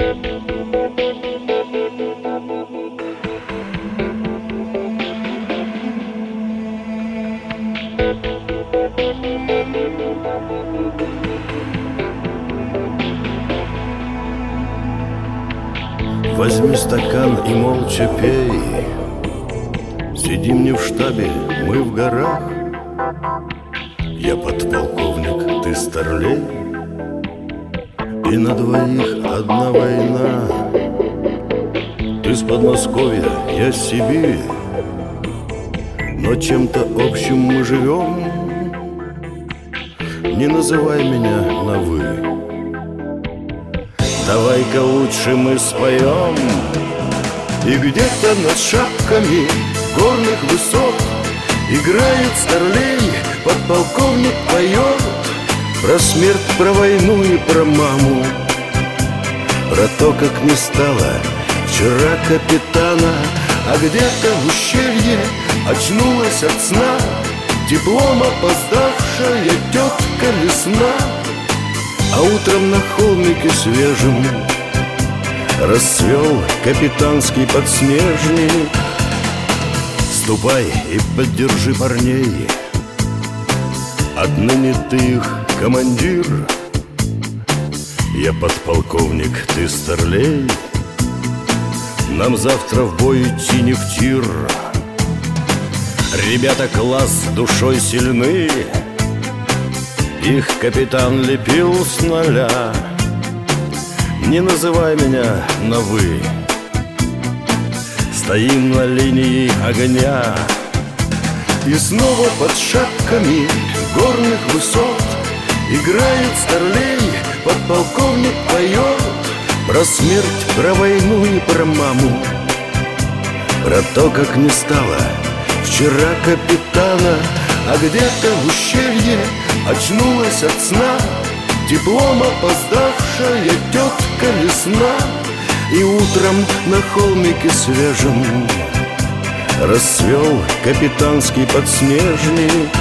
Возьми стакан и молча пей. Сидим не в штабе, мы в горах. Я подполковник, ты старлей, и на двоих одна война. Ты с Подмосковья, я с Сибири, но чем-то общим мы живем. Не называй меня на «вы». Давай-ка лучше мы споем. И где-то над шапками горных высот играет старлей, подполковник поет про смерть, про войну и про маму, про то, как не стало вчера капитана. А где-то в ущелье очнулась от сна теплом опоздавшая тетка весна. А утром на холмике свежем расцвел капитанский подснежник. Ступай и поддержи парней, отныне ты их командир. Я подполковник, ты старлей, нам завтра в бой идти не в тир. Ребята класс душой сильны, их капитан лепил с нуля. Не называй меня на «вы». Стоим на линии огня. И снова под шапками горных высот играет старлей, подполковник поет про смерть, про войну и про маму, про то, как не стало вчера капитана. А где-то в ущелье очнулась от сна теплом опоздавшая тетка весна. И утром на холмике свежем расцвел капитанский подснежник.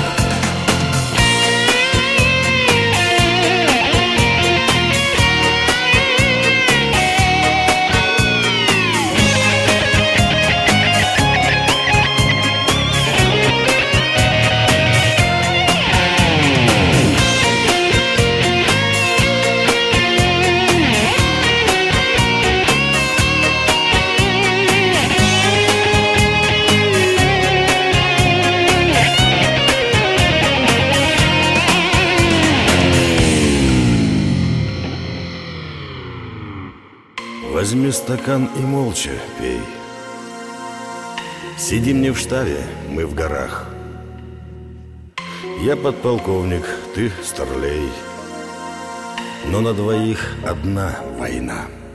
Возьми стакан и молча пей. Сидим не в штабе, мы в горах. Я подполковник, ты старлей, но на двоих одна война.